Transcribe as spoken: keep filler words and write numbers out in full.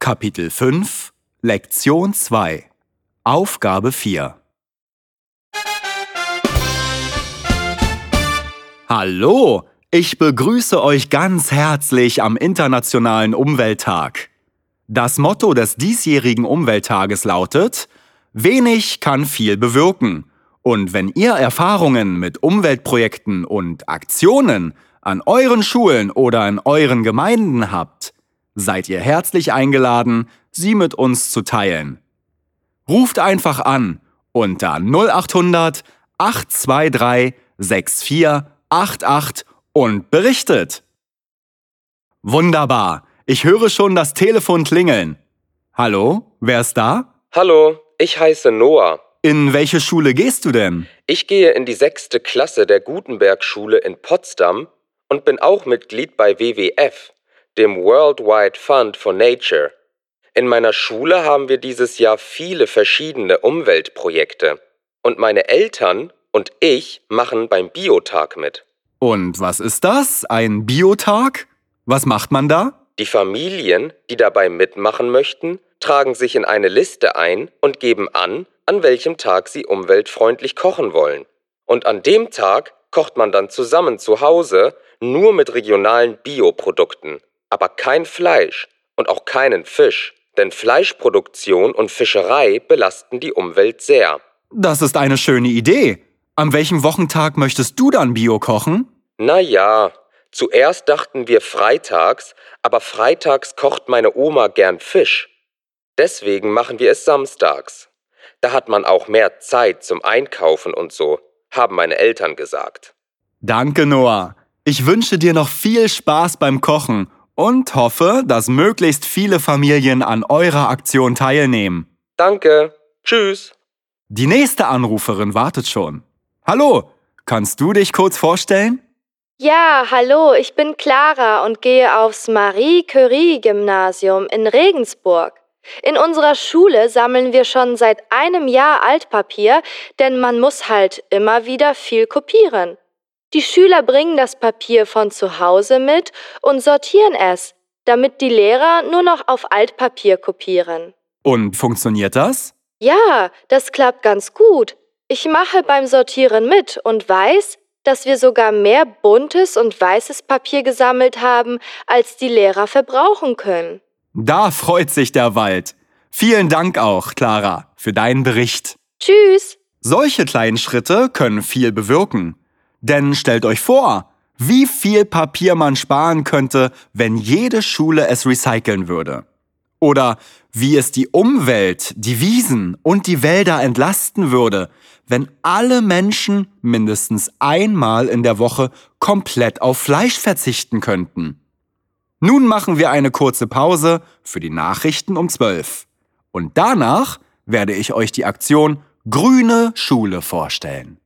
Kapitel fünf, Lektion zwei, Aufgabe vier. Hallo, ich begrüße euch ganz herzlich am Internationalen Umwelttag. Das Motto des diesjährigen Umwelttages lautet: Wenig kann viel bewirken. Und wenn ihr Erfahrungen mit Umweltprojekten und Aktionen an euren Schulen oder in euren Gemeinden habt, seid ihr herzlich eingeladen, sie mit uns zu teilen. Ruft einfach an unter null achthundert, achthundertdreiundzwanzig, vierundsechzig, achtundachtzig und berichtet. Wunderbar, ich höre schon das Telefon klingeln. Hallo, wer ist da? Hallo, ich heiße Noah. In welche Schule gehst du denn? Ich gehe in die sechste Klasse der Gutenberg-Schule in Potsdam und bin auch Mitglied bei W W F, dem Worldwide Fund for Nature. In meiner Schule haben wir dieses Jahr viele verschiedene Umweltprojekte. Und meine Eltern und ich machen beim Biotag mit. Und was ist das? Ein Biotag? Was macht man da? Die Familien, die dabei mitmachen möchten, tragen sich in eine Liste ein und geben an, an welchem Tag sie umweltfreundlich kochen wollen. Und an dem Tag kocht man dann zusammen zu Hause nur mit regionalen Bioprodukten, aber kein Fleisch und auch keinen Fisch, denn Fleischproduktion und Fischerei belasten die Umwelt sehr. Das ist eine schöne Idee. An welchem Wochentag möchtest du dann Bio kochen? Na ja, zuerst dachten wir freitags, aber freitags kocht meine Oma gern Fisch. Deswegen machen wir es samstags. Da hat man auch mehr Zeit zum Einkaufen und so, haben meine Eltern gesagt. Danke, Noah. Ich wünsche dir noch viel Spaß beim Kochen und hoffe, dass möglichst viele Familien an eurer Aktion teilnehmen. Danke. Tschüss. Die nächste Anruferin wartet schon. Hallo, kannst du dich kurz vorstellen? Ja, hallo, ich bin Clara und gehe aufs Marie-Curie-Gymnasium in Regensburg. In unserer Schule sammeln wir schon seit einem Jahr Altpapier, denn man muss halt immer wieder viel kopieren. Die Schüler bringen das Papier von zu Hause mit und sortieren es, damit die Lehrer nur noch auf Altpapier kopieren. Und funktioniert das? Ja, das klappt ganz gut. Ich mache beim Sortieren mit und weiß, dass wir sogar mehr buntes und weißes Papier gesammelt haben, als die Lehrer verbrauchen können. Da freut sich der Wald. Vielen Dank auch, Clara, für deinen Bericht. Tschüss! Solche kleinen Schritte können viel bewirken. Denn stellt euch vor, wie viel Papier man sparen könnte, wenn jede Schule es recyceln würde. Oder wie es die Umwelt, die Wiesen und die Wälder entlasten würde, wenn alle Menschen mindestens einmal in der Woche komplett auf Fleisch verzichten könnten. Nun machen wir eine kurze Pause für die Nachrichten um zwölf. Und danach werde ich euch die Aktion Grüne Schule vorstellen.